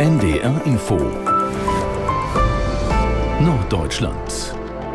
NDR Info Norddeutschland.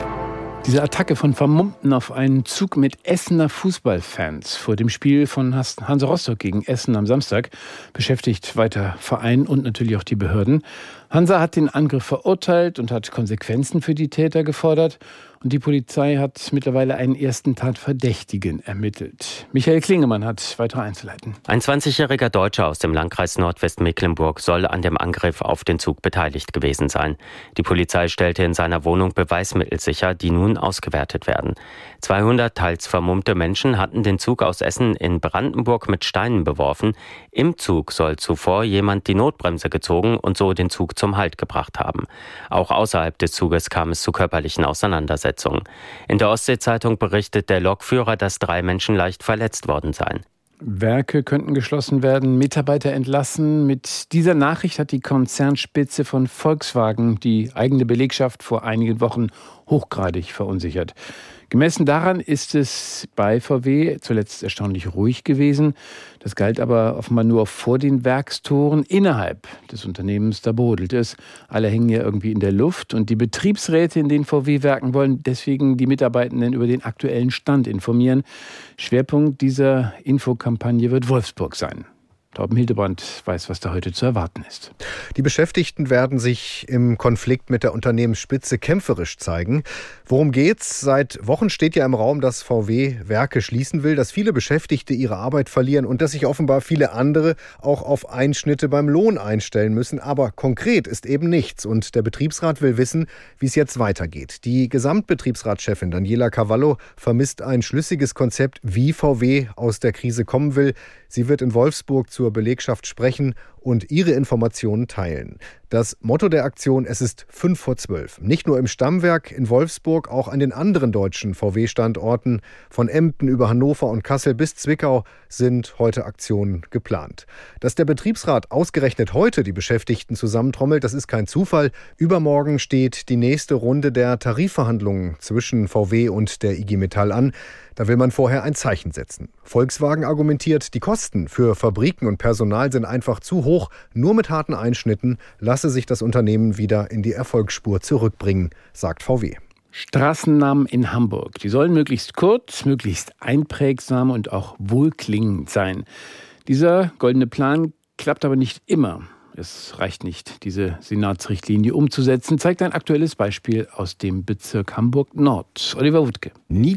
Diese Attacke von Vermummten auf einen Zug mit Essener Fußballfans vor dem Spiel von Hansa Rostock gegen Essen am Samstag beschäftigt weiter Verein und natürlich auch die Behörden. Hansa hat den Angriff verurteilt und hat Konsequenzen für die Täter gefordert. Und die Polizei hat mittlerweile einen ersten Tatverdächtigen ermittelt. Michael Klingemann hat weitere Einzelheiten. Ein 20-jähriger Deutscher aus dem Landkreis Nordwestmecklenburg soll an dem Angriff auf den Zug beteiligt gewesen sein. Die Polizei stellte in seiner Wohnung Beweismittel sicher, die nun ausgewertet werden. 200 teils vermummte Menschen hatten den Zug aus Essen in Brandenburg mit Steinen beworfen. Im Zug soll zuvor jemand die Notbremse gezogen und so den Zug zum Halt gebracht haben. Auch außerhalb des Zuges kam es zu körperlichen Auseinandersetzungen. In der Ostsee-Zeitung berichtet der Lokführer, dass 3 Menschen leicht verletzt worden seien. Werke könnten geschlossen werden, Mitarbeiter entlassen. Mit dieser Nachricht hat die Konzernspitze von Volkswagen die eigene Belegschaft vor einigen Wochen hochgradig verunsichert. Gemessen daran ist es bei VW zuletzt erstaunlich ruhig gewesen. Das galt aber offenbar nur vor den Werkstoren. Innerhalb des Unternehmens, da brodelt es. Alle hängen ja irgendwie in der Luft. Und die Betriebsräte in den VW-Werken wollen deswegen die Mitarbeitenden über den aktuellen Stand informieren. Schwerpunkt dieser Infokampagne wird Wolfsburg sein. Torben Hildebrand weiß, was da heute zu erwarten ist. Die Beschäftigten werden sich im Konflikt mit der Unternehmensspitze kämpferisch zeigen. Worum geht's? Seit Wochen steht ja im Raum, dass VW Werke schließen will, dass viele Beschäftigte ihre Arbeit verlieren und dass sich offenbar viele andere auch auf Einschnitte beim Lohn einstellen müssen. Aber konkret ist eben nichts. Und der Betriebsrat will wissen, wie es jetzt weitergeht. Die Gesamtbetriebsratschefin Daniela Cavallo vermisst ein schlüssiges Konzept, wie VW aus der Krise kommen will. Sie wird in Wolfsburg zur Belegschaft sprechen und ihre Informationen teilen. Das Motto der Aktion: Es ist 11:55. Nicht nur im Stammwerk in Wolfsburg, auch an den anderen deutschen VW-Standorten von Emden über Hannover und Kassel bis Zwickau sind heute Aktionen geplant. Dass der Betriebsrat ausgerechnet heute die Beschäftigten zusammentrommelt, das ist kein Zufall. Übermorgen steht die nächste Runde der Tarifverhandlungen zwischen VW und der IG Metall an. Da will man vorher ein Zeichen setzen. Volkswagen argumentiert, die Kosten für Fabriken und Personal sind einfach zu hoch. Nur mit harten Einschnitten lasse sich das Unternehmen wieder in die Erfolgsspur zurückbringen, sagt VW. Straßennamen in Hamburg, die sollen möglichst kurz, möglichst einprägsam und auch wohlklingend sein. Dieser goldene Plan klappt aber nicht immer. Es reicht nicht, diese Senatsrichtlinie umzusetzen, zeigt ein aktuelles Beispiel aus dem Bezirk Hamburg-Nord. Oliver Wuttke.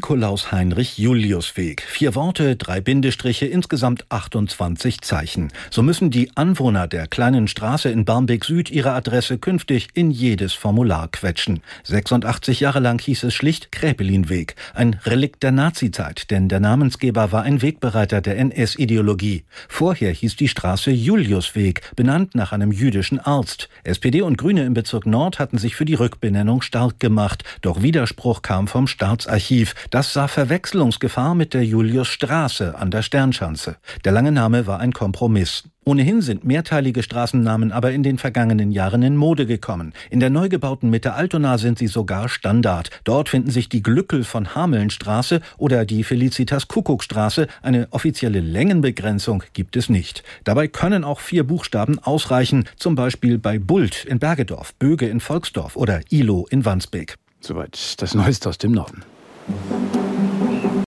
Nikolaus-Heinrich-Julius-Weg. 4 Worte, 3 Bindestriche, insgesamt 28 Zeichen. So müssen die Anwohner der kleinen Straße in Barmbek-Süd ihre Adresse künftig in jedes Formular quetschen. 86 Jahre lang hieß es schlicht Kräpelin-Weg. Ein Relikt der Nazizeit, denn der Namensgeber war ein Wegbereiter der NS-Ideologie. Vorher hieß die Straße Julius-Weg, benannt nach einem jüdischen Arzt. SPD und Grüne im Bezirk Nord hatten sich für die Rückbenennung stark gemacht. Doch Widerspruch kam vom Staatsarchiv. Das sah Verwechslungsgefahr mit der Juliusstraße an der Sternschanze. Der lange Name war ein Kompromiss. Ohnehin sind mehrteilige Straßennamen aber in den vergangenen Jahren in Mode gekommen. In der neu gebauten Mitte Altona sind sie sogar Standard. Dort finden sich die Glückel von Hamelnstraße oder die Felicitas Kuckuckstraße. Eine offizielle Längenbegrenzung gibt es nicht. Dabei können auch 4 Buchstaben ausreichen, zum Beispiel bei Bult in Bergedorf, Böge in Volksdorf oder Ilo in Wandsbek. Soweit das Neueste aus dem Norden.